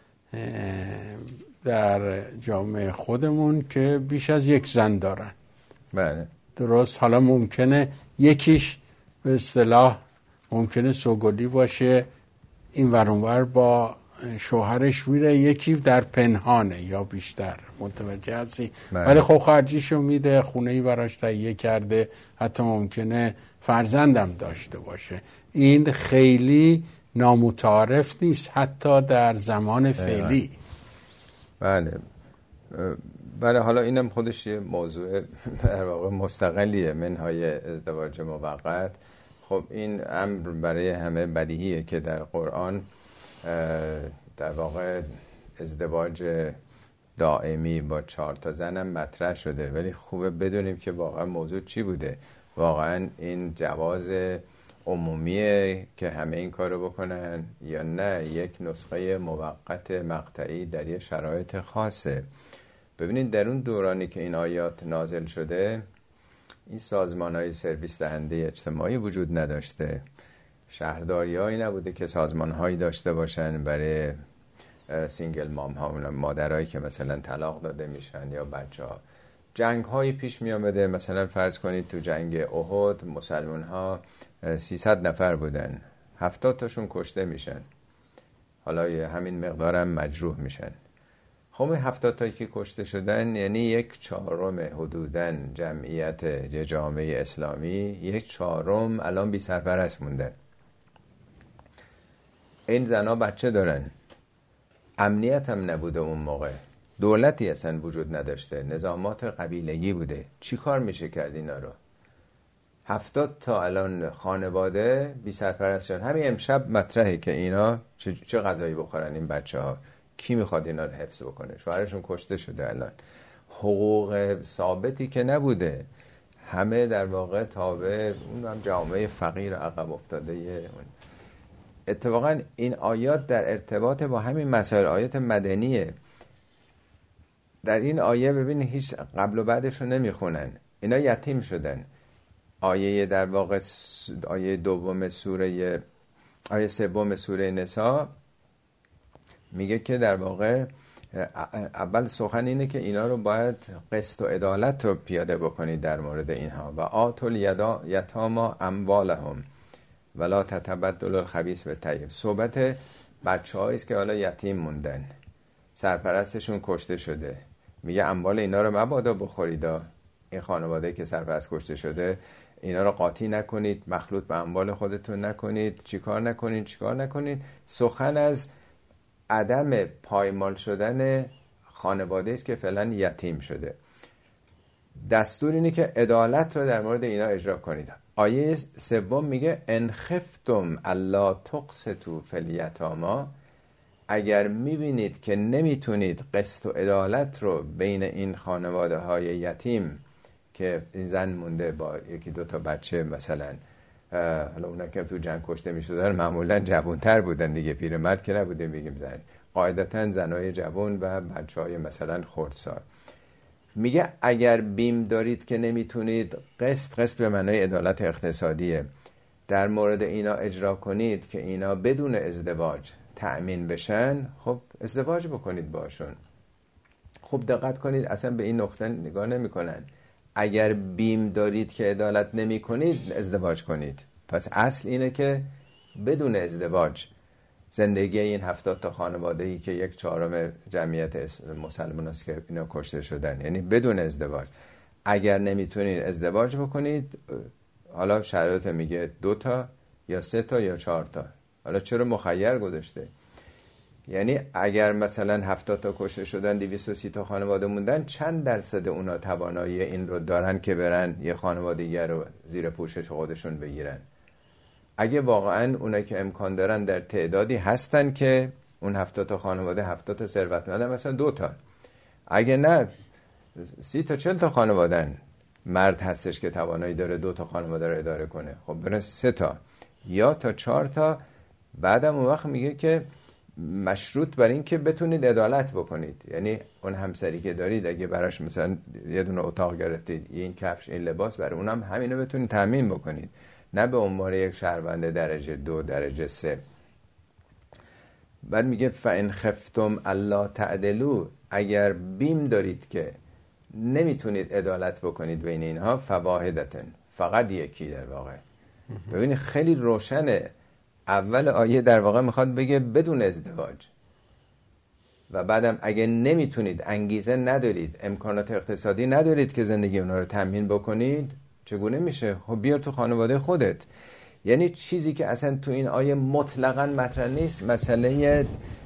در جامعه خودمون که بیش از 1 زن دارن. بله درست. حالا ممکنه یکیش به اصطلاح ممکنه سوگلی باشه، این ور اون ور با شوهرش میره، یکی در پنهانه یا بیشتر، متوجه هستی؟ ولی خب خرجیشو میده، خونه‌ای براش تهیه کرده، حتی ممکنه فرزندم داشته باشه. این خیلی نامتعارف نیست حتی در زمان فعلی. بله بله. حالا اینم خودش یه موضوع در واقع مستقلیه، منهای ازدواج موقت. خب این امر برای همه بدیهیه که در قرآن در واقع ازدواج دائمی با 4 زن هم مطرح شده، ولی خوبه بدونیم که واقعا موضوع چی بوده. واقعا این جواز عمومیه که همه این کارو بکنن یا نه یک نسخه موقت مقطعی در یه شرایط خاصه. ببینید در اون دورانی که این آیات نازل شده، این سازمان‌های سرویس دهنده اجتماعی وجود نداشته، شهرداری‌هایی نبوده که سازمان‌هایی داشته باشن برای سینگل مام ها، مادرایی که مثلا طلاق داده میشن یا بچه‌ها. جنگ‌هایی پیش می آمده، مثلا فرض کنید تو جنگ احد مسلمان‌ها 300 نفر بودن، 70 تاشون کشته میشن، حالا همین مقدارم مجروح میشن. خب 70 تایی که کشته شدن یعنی 1/4 حدوداً جمعیت جامعه اسلامی، 1/4 الان بی سرپرست موندن. این زنها بچه دارن، امنیت هم نبوده اون موقع، دولتی اصلا وجود نداشته، نظامات قبیلگی بوده. چی کار میشه کرد اینا رو؟ 70 تا الان خانواده بی سرپرست شدن. همین امشب مطرحه که اینا چه غذایی بخورن این بچه ها، کی میخواد اینا رو حفظ بکنه؟ شوهرشون کشته شده، الان حقوق ثابتی که نبوده، همه در واقع تابع اون هم جامعه فقیر عقب افتاده. اتفاقا این آیات در ارتباط با همین مسائل، آیات مدنیه. در این آیه ببین هیچ قبل و بعدش رو نمیخونن، اینا یتیم شدن. آیه در واقع آیه 2 سوره، آیه 3 سوره نساء میگه که در واقع اول سخن اینه که اینا رو باید قسط و عدالت رو پیاده بکنید در مورد اینها. و آتوا الیتامی اموالهم ولا تتبدلوا الخبیث بالطیب. صحبت بچه‌هایی است که حالا یتیم موندن، سرپرستشون کشته شده، میگه اموال اینا رو مبادا بخورید. این خانواده که سرپرست کشته شده اینا رو قاطی نکنید، مخلوط به اموال خودتون نکنید، چیکار نکنید. سخن از عدم پایمال شدن خانواده است که فعلا یتیم شده. دستور اینه که عدالت رو در مورد اینا اجرا کنید. آیه 3 میگه ان خفتم الا تقسطوا فی الیتامی، اگر میبینید که نمیتونید قسط و عدالت رو بین این خانواده های یتیم که این زن مونده با 1-2 تا بچه، مثلا حالا اونا که تو جنگ کشته میشدن معمولا جوانتر بودن دیگه، پیرمرد که نبوده میگیم زن، قاعدتا زنای جوان و بچهای مثلا خردسال. میگه اگر بیم دارید که نمیتونید قسط به معنای عدالت اقتصادیه در مورد اینا اجرا کنید، که اینا بدون ازدواج تأمین بشن، خب ازدواج بکنید باشون. خوب دقت کنید، اصلا به این نقطه نگاه نمی کنن. اگر بیم دارید که عدالت نمی کنید، ازدواج کنید. پس اصل اینه که بدون ازدواج زندگی این 70 تا خانواده‌ای که 1/4 جمعیت مسلمان است که اینا کشته شدن، یعنی بدون ازدواج. اگر نمیتونید ازدواج بکنید، حالا شرایط میگه 2 تا یا 3 تا یا 4 تا. حالا چرا مخیر گذاشته؟ یعنی اگر مثلا 70 تا کشته شدن، 230 تا خانواده موندن، چند درصد اونا توانایی این رو دارن که برن یه خانواده دیگر رو زیر پوشش خودشون بگیرن؟ اگه واقعا اونا که امکان دارن در تعدادی هستن که اون 70 تا خانواده 70 تا ثروتمندن، مثلا 2 تا، اگه نه 30 تا 40 تا خانوادن مرد هستش که توانایی داره 2 تا خانواده رو اداره کنه، خب برن 3 تا یا تا 4 تا. بعدم اون وقت میگه که مشروط بر این که بتونید عدالت بکنید، یعنی اون همسری که دارید اگه براش مثلا یه دونه اتاق گرفتید، این کفش این لباس، برای اونم همینو بتونید تامین بکنید، نه به عنوان یک شهروند درجه 2 درجه 3. بعد میگه فَإِنْ خفتم الا تعدلوا، اگر بیم دارید که نمیتونید عدالت بکنید بین اینها، فواحدتن، فقط یکی. در واقع ببینید خیلی روشنه، اول آیه در واقع میخواد بگه بدون ازدواج، و بعدم اگه نمیتونید، انگیزه ندارید، امکانات اقتصادی ندارید که زندگی اونا رو تامین بکنید، چگونه میشه؟ خب بیار تو خانواده خودت. یعنی چیزی که اصلا تو این آیه مطلقاً مطرح نیست، مسئله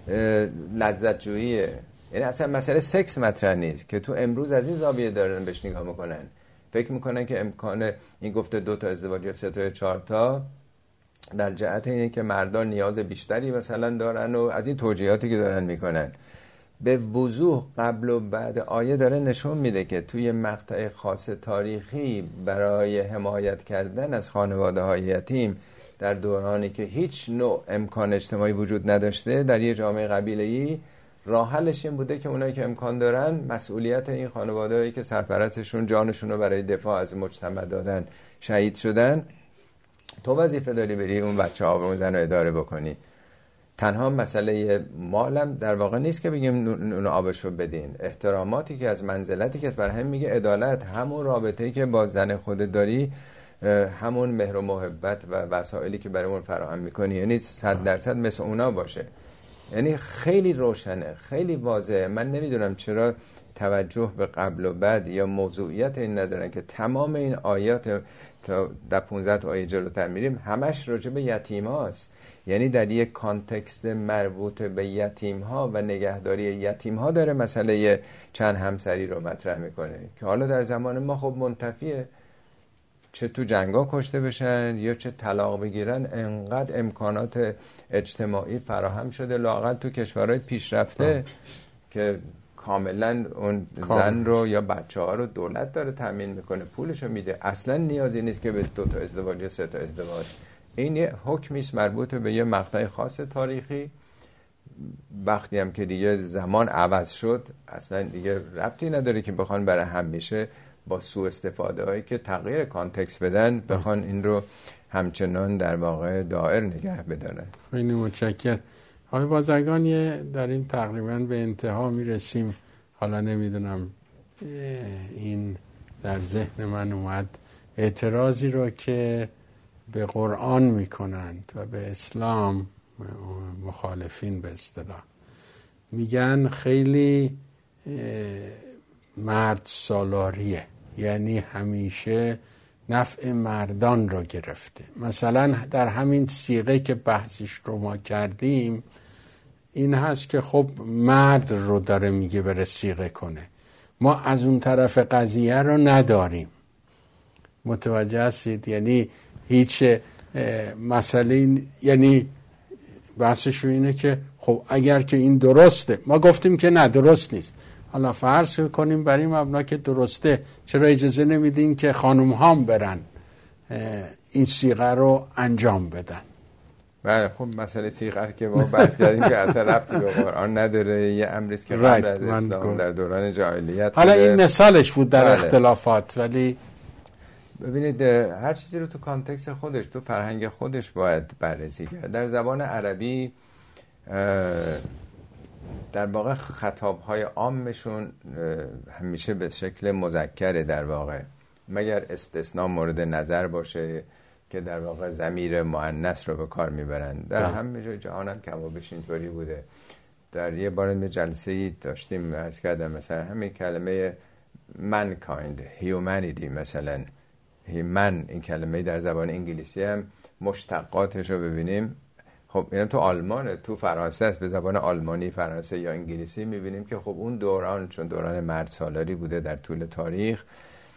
لذت جوییه. یعنی اصلا مسئله سکس مطرح نیست که تو امروز از این زاویه دارن بهش نگاه میکنن، فکر میکنن که امکان این گفته 2 تا ازدواج یا 3 تا یا 4 تا در جهت اینه که مردان نیاز بیشتری مثلا دارن، و از این توجیهاتی که دارن میکنن. به وضوح قبل و بعد آیه داره نشون میده که توی مقطع خاص تاریخی برای حمایت کردن از خانواده های یتیم در دورانی که هیچ نوع امکان اجتماعی وجود نداشته در یه جامعه قبیله‌ای، راه حلش این بوده که اونایی که امکان دارن مسئولیت این خانواده هایی که سرپرستشون جانشون رو برای دفاع از مجتمع دادن، شهید شدن، تو وظیفه داری بری اون بچه‌ها و اون زن رو اداره بکنی. تنها مسئله مالم در واقع نیست که بگیم اون آبشو بدین، احتراماتی که از منزلتی که برای هم میگه عدالت، همون رابطه‌ای که با زن خودت داری، همون مهر و محبت و وسایلی که برای اون فراهم میکنی، یعنی 100% مثل اونا باشه. یعنی خیلی روشنه، خیلی واضحه. من نمیدونم چرا توجه به قبل و بعد یا موضوعیت این ندارن که تمام این آیات تا در 15 آیه جلوتر میریم همش راجع به یتیم هاست. یعنی در یک کانتکست مربوط به یتیم ها و نگهداری یتیم ها داره مسئله چند همسری رو مطرح میکنه که حالا در زمان ما خب منتفیه، چه تو جنگا کشته بشن یا چه طلاق بگیرن، انقدر امکانات اجتماعی فراهم شده لااقل تو کشورهای پیشرفته که کاملا اون زن رو یا بچه ها رو دولت داره تامین میکنه، پولشو میده، اصلا نیازی نیست که به 2 تا ازدواج یا 3 تا ازدواج. این یه حکمیست مربوط به یه مقطع خاص تاریخی. وقتی هم که دیگه زمان عوض شد، اصلا دیگه ربطی نداره که بخوان برای همیشه با سوء استفاده هایی که تغییر کانتکست بدن بخوان این رو همچنان در واقع دائر نگه بدارن. خیلی متشکرم. آقای بازرگان، داریم تقریبا به انتها میرسیم. حالا نمیدونم این در ذهن من اومد، اعتراضی رو که به قرآن میکنند و به اسلام مخالفین به اصطلاح میگن خیلی مرد سالاریه، یعنی همیشه نفع مردان رو گرفته. مثلا در همین صیغه که بحثش رو ما کردیم این هست که خب مرد رو داره میگه بره صیغه کنه، ما از اون طرف قضیه رو نداریم. متوجه هستید؟ یعنی هیچ مسئله، یعنی بحثش اینه که خب اگر که این درسته، ما گفتیم که نه درست نیست، حالا فرض کنیم بر این مبنا که درسته، چرا اجازه نمیدین که خانم هام برن این صیغه رو انجام بدن؟ بله خب مسئله صیغه که ما بحث کردیم که اصلا ربطی به قرآن نداره، یه امریست که قبل از اسلام در دوران جاهلیت. حالا این مثالش بود در اختلافات، ولی ببینید هر چیزی رو تو کانتکست خودش، تو فرهنگ خودش باید بررسی کرد. در زبان عربی در واقع خطابهای عامشون همیشه به شکل مذکره در واقع، مگر استثناء مورد نظر باشه که در واقع ضمیر مؤنث رو به کار میبرن. در همه جای جهان هم کمابیش اینطوری بوده. در یه بار یه جلسه‌ای داشتیم، عرض کردم مثلا همین کلمه mankind، humanity مثلا، من، این کلمه در زبان انگلیسی هم مشتقاتش رو ببینیم، خب اینم تو آلمانه، تو فرانسه است، به زبان آلمانی، فرانسه یا انگلیسی میبینیم که خب اون دوران چون دوران مرد سالاری بوده در طول تاریخ،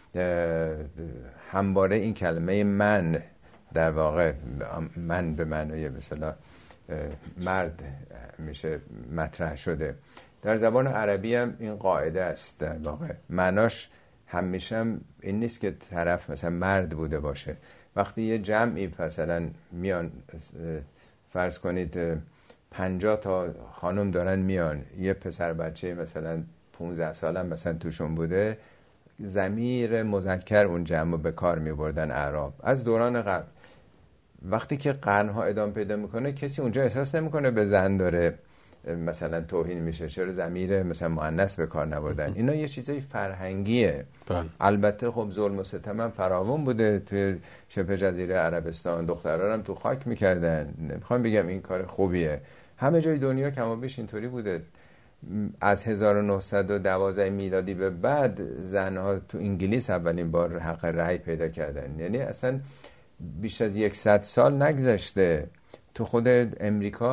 همواره این کلمه من در واقع، من به معنای مثلا مرد میشه مطرح شده. در زبان عربی هم این قاعده است در واقع، معناش همیشه هم این نیست که طرف مثلا مرد بوده باشه. وقتی یه جمعی مثلا میان، فرض کنید 50 تا خانم دارن میان، یه پسر بچه مثلا 15 سالم مثلا توشون بوده، ضمیر مذکر اون جمع به کار میبردن اعراب از دوران قبل. وقتی که قرنها ادامه پیدا میکنه کسی اونجا احساس نمیکنه به زن داره مثلا توهین میشه، چرا ضمیر مثلا مؤنث به کار نبردن. اینا یه چیزای فرهنگیه. البته خب ظلم و ستم هم فراوان بوده توی شبه جزیره عربستان، دخترها هم تو خاک میکردن. نمیخوام بگم این کار خوبیه، همه جای دنیا کم و بیش اینطوری بوده. از 1912 میلادی به بعد زنها تو انگلیس اولین بار حق رأی پیدا کردن، یعنی اصلا بیش از 100 سال نگذشته. تو خود امریکا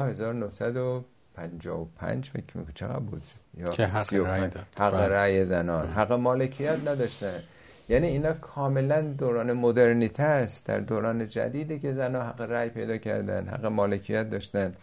1955 فکر میکنم چقدر بود یا که حق رأی داد، حق رأی زنان، حق مالکیت نداشتن. یعنی اینا کاملا دوران مدرنیته است. در دوران جدیدی که زنها حق رأی پیدا کردن، حق مالکیت داشتن.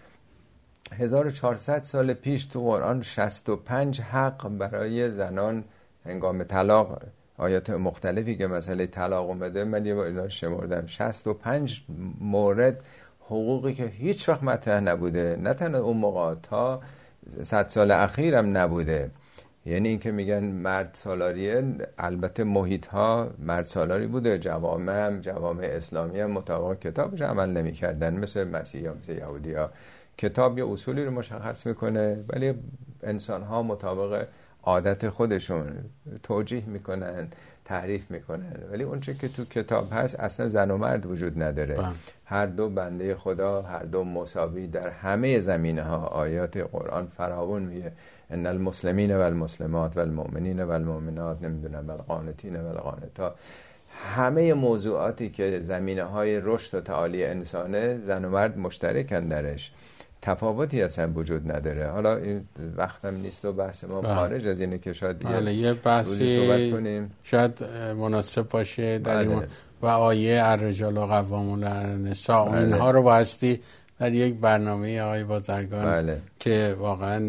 1400 سال پیش تو قرآن 65 حق برای زنان هنگام طلاق، آیات مختلفی که مسئله طلاق اومده، من یه بار اینا شمردم، 65 مورد حقوقی که هیچ وقت مطرح نبوده، نه تنها اون موقع، تا 100 سال اخیرم نبوده. یعنی این که میگن مرد سالاریه، البته محیط ها مرد سالاری بوده، جوامع اسلامی هم مطابق کتابش عمل نمی کردن، مثل مسیحی ها، مثل یهودی ها. کتاب یه اصولی رو مشخص میکنه ولی انسان ها مطابق عادت خودشون توجیه میکنن، تحریف میکنن. ولی اونچه که تو کتاب هست اصلا زن و مرد وجود نداره. هر دو بنده خدا، هر دو مساوی در همه زمینه ها. آیات قرآن فراوان میگه ان المسلمین و المسلمات و المؤمنین و المؤمنات، نمیدونم، و القانتین و القانتات. همه موضوعاتی که زمینه های رشد و تعالی انسانه، زن و مرد مشترکن درش، تفاوتی اصلا وجود نداره. حالا این وقتم نیست و بحث ما خارج از اینه که شاید یه بحثی صحبت کنیم شاید مناسب باشه در این و آیه الرجال قوامون علی النساء، اینها رو باستی در یک برنامه آقای بازرگان که واقعا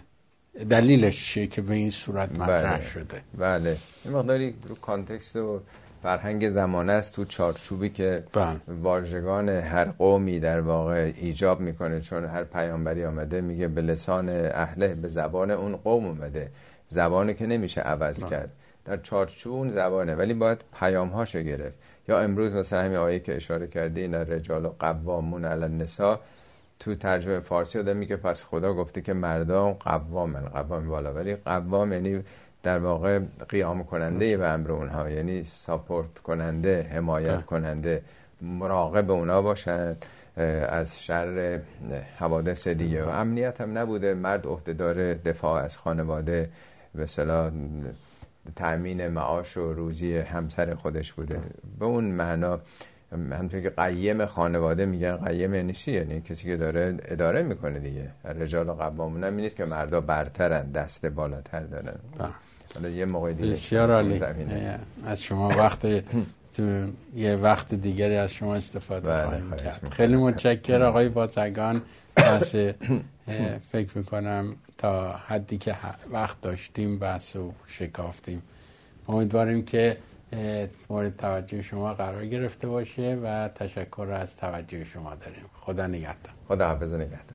دلیلش چیه که به این صورت مطرح شده. بله، این مقداری رو کانتکست و فرهنگ زمانه است، تو چارچوبی که واژگان هر قومی در واقع ایجاب میکنه. چون هر پیامبری آمده میگه به لسان اهله، به زبان اون قوم اومده، زبانی که نمیشه عوض کرد، در چارچوب اون زبانه، ولی باید پیام‌هاشو گرفت. یا امروز مثلا همین آیه که اشاره کردی، این رجال قوامون علی النساء، تو ترجمه فارسی آدم میگه پس خدا گفته که مردان قوام بالا، ولی قوام یعنی در واقع قیام کننده به امر اونها، یعنی ساپورت کننده، حمایت کننده، مراقب اونا باشن از شر حوادث دیگه. و امنیت هم نبوده، مرد عهدهدار دفاع از خانواده، به اصطلاح تأمین معاش و روزی همسر خودش بوده. به اون معنا همونطور که قیم خانواده میگن، قیم یعنی چی؟ یعنی کسی که داره اداره میکنه دیگه. رجال قوامون هم نیست که مردا برترن، دست بالاتر دارن. حالا یه موقع دیگه بسیار عالی. از شما وقت تو یه وقت دیگری از شما استفاده خواهیم کرد. خیلی متشکرم آقای بازرگان. فکر میکنم تا حدی که وقت داشتیم بحث و شکافتیم. امیدواریم که مورد توجه شما قرار گرفته باشه و تشکر از توجه شما داریم. خدا نگهدار. خدا حافظ. نگهدار.